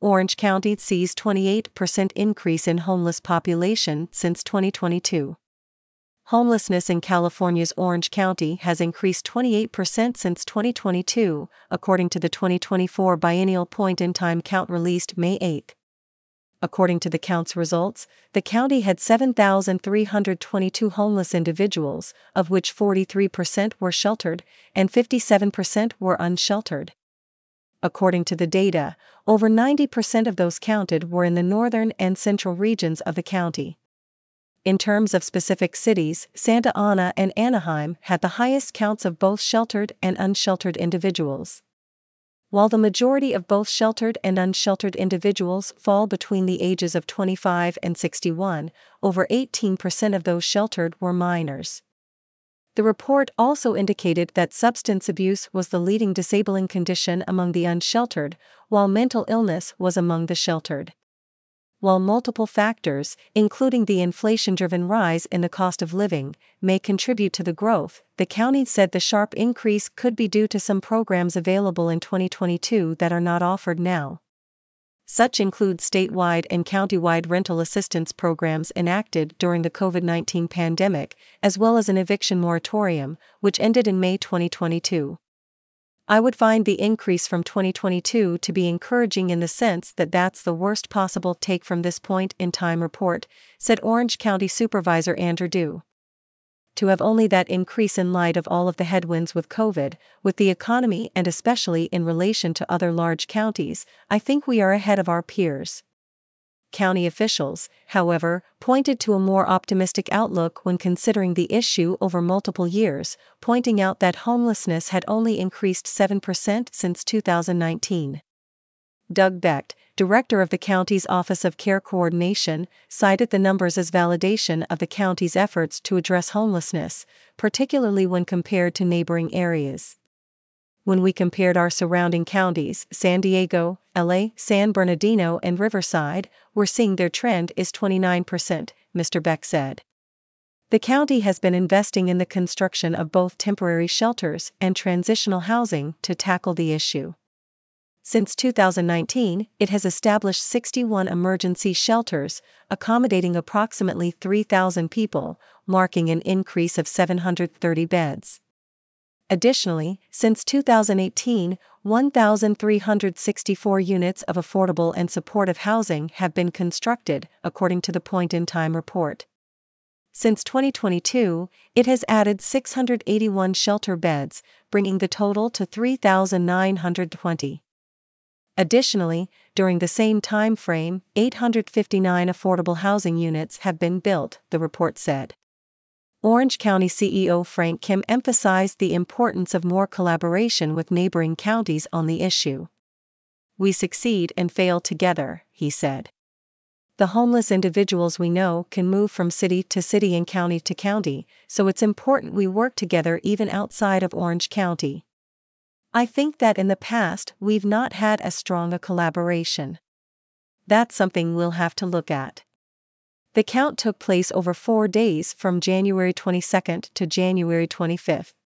Orange County sees 28% increase in homeless population since 2022. Homelessness in California's Orange County has increased 28% since 2022, according to the 2024 biennial point-in-time count released May 8. According to the count's results, the county had 7,322 homeless individuals, of which 43% were sheltered and 57% were unsheltered. According to the data, over 90% of those counted were in the northern and central regions of the county. In terms of specific cities, Santa Ana and Anaheim had the highest counts of both sheltered and unsheltered individuals. While the majority of both sheltered and unsheltered individuals fall between the ages of 25 and 61, over 18% of those sheltered were minors. The report also indicated that substance abuse was the leading disabling condition among the unsheltered, while mental illness was among the sheltered. While multiple factors, including the inflation-driven rise in the cost of living, may contribute to the growth, the county said the sharp increase could be due to some programs available in 2022 that are not offered now. Such include statewide and countywide rental assistance programs enacted during the COVID-19 pandemic, as well as an eviction moratorium, which ended in May 2022. I would find the increase from 2022 to be encouraging in the sense that that's the worst possible take from this point-in-time report, said Orange County Supervisor Andrew Dew. To have only that increase in light of all of the headwinds with COVID, with the economy and especially in relation to other large counties, I think we are ahead of our peers. County officials, however, pointed to a more optimistic outlook when considering the issue over multiple years, pointing out that homelessness had only increased 7% since 2019. Doug Becht, director of the county's Office of Care Coordination, cited the numbers as validation of the county's efforts to address homelessness, particularly when compared to neighboring areas. When we compared our surrounding counties, San Diego, LA, San Bernardino, and Riverside, we're seeing their trend is 29%, Mr. Becht said. The county has been investing in the construction of both temporary shelters and transitional housing to tackle the issue. Since 2019, it has established 61 emergency shelters, accommodating approximately 3,000 people, marking an increase of 730 beds. Additionally, since 2018, 1,364 units of affordable and supportive housing have been constructed, according to the point-in-time report. Since 2022, it has added 681 shelter beds, bringing the total to 3,920. Additionally, during the same time frame, 859 affordable housing units have been built, the report said. Orange County CEO Frank Kim emphasized the importance of more collaboration with neighboring counties on the issue. We succeed and fail together, he said. The homeless individuals we know can move from city to city and county to county, so it's important we work together even outside of Orange County. I think that in the past we've not had as strong a collaboration. That's something we'll have to look at. The count took place over 4 days from January 22 to January 25.